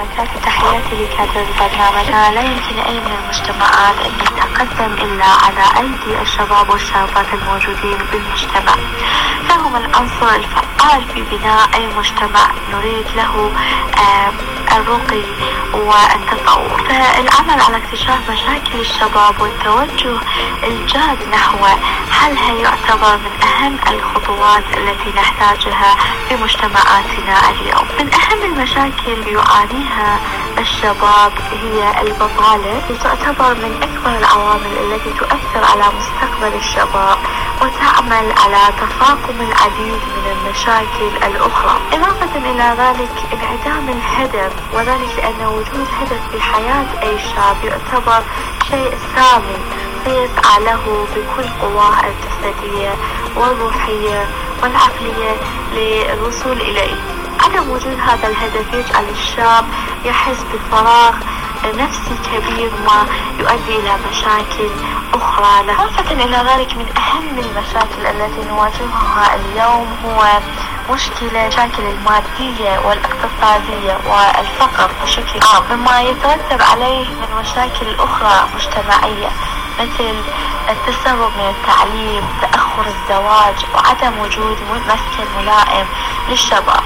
المشاركات. تحياتي لكاتب البرنامج. لا يمكن أي من المجتمعات أن تتقدم إلا على أيدي الشباب والشابات الموجودين بالمجتمع، فهم العنصر الفعال في بناء أي مجتمع نريد له الرقي والتطور. فالعمل على اكتشاف مشاكل الشباب والتوجه الجاد نحو حلها يعتبر من أهم الخطوات التي نحتاجها في مجتمعاتنا اليوم. من أهم المشاكل يعانيها الشباب هي البطالة، تعتبر من أكبر العوامل التي تؤثر على مستقبل الشباب وتعمل على تفاقم العديد من المشاكل الأخرى. إضافة إلى ذلك انعدام الهدف، وذلك لأن وجود هدف في حياة أي شاب يعتبر شيء سامي سيسعى له بكل قواه الجسدية والروحية والعقلية للوصول إليه. عدم وجود هذا الهدف يجعل الشاب يحس بفراغ نفسي كبير ما يؤدي إلى مشاكل أخرى. إضافة إلى ذلك من أهم المشاكل التي نواجهها اليوم هو مشاكل المادية والاقتصادية والفقر بشكل عام، مما يترتب عليه من مشاكل أخرى مجتمعية مثل التسرب من التعليم، تأخر الزواج، وعدم وجود مسكن ملائم للشباب.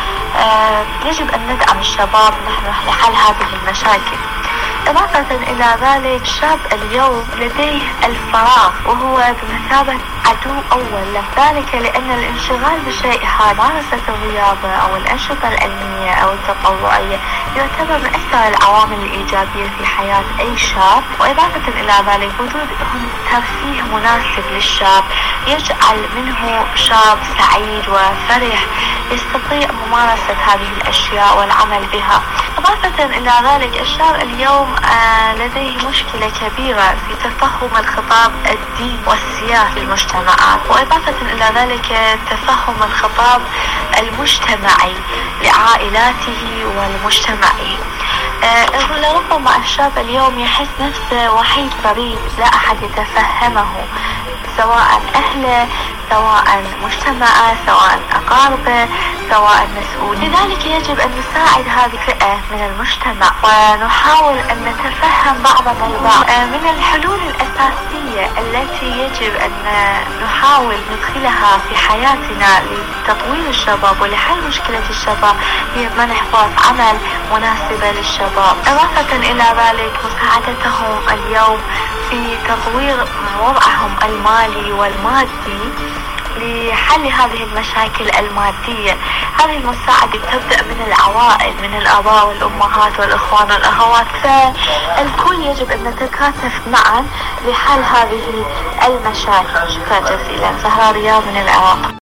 يجب أن ندعم الشباب نحن لحل هذه المشاكل. إضافة إلى ذلك الشاب اليوم لديه الفراغ وهو بمثابة عدو أول له، ذلك لأن الانشغال بشيء ممارسة الرياضة أو الأنشطة العلمية أو التطوعية يعتبر من أكثر العوامل الإيجابية في حياة أي شاب. وإضافة إلى ذلك وجود ترفيه مناسب للشاب يجعل منه شاب سعيد وفرح يستطيع ممارسة هذه الأشياء والعمل بها. إضافة إلى ذلك الشاب اليوم لديه مشكلة كبيرة في تفهم الخطاب الديني والسياسي في المجتمعات، وإضافة إلى ذلك تفهم الخطاب المجتمعي لعائلاته والمجتمعي. لربما الشاب اليوم يحس نفسه وحيد فريد لا أحد يتفهمه، سواء أهله، سواء مجتمعه، سواء أقاربه، سواء مسؤول. لذلك يجب أن نساعد هذه الفئة من المجتمع ونحاول أن نتفهم بعضنا البعض. من الحلول الأساسية التي يجب أن نحاول ندخلها في حياتنا لتطوير الشباب ولحل مشكلة الشباب هي منح فرص عمل مناسبة للشباب. إضافة إلى ذلك مساعدتهم اليوم في تطوير وضعهم المالي والمادي لحل هذه المشاكل المادية. هذه المساعدة تبدأ من العوائل، من الآباء والأمهات والإخوان والأخوات، فالكل يجب أن نتكاتف معا لحل هذه المشاكل. شكرا جزيلا. زهراء رياض من العراق.